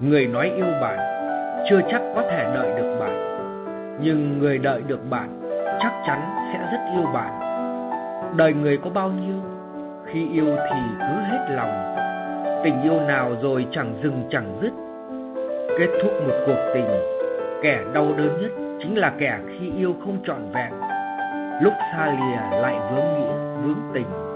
Người nói yêu bạn chưa chắc có thể đợi được bạn, nhưng người đợi được bạn chắc chắn sẽ rất yêu bạn. Đời người có bao nhiêu, khi yêu thì cứ hết lòng. Tình yêu nào rồi chẳng dừng chẳng dứt. Kết thúc một cuộc tình, kẻ đau đớn nhất chính là kẻ khi yêu không trọn vẹn, lúc xa lìa lại vướng nghĩa vướng tình.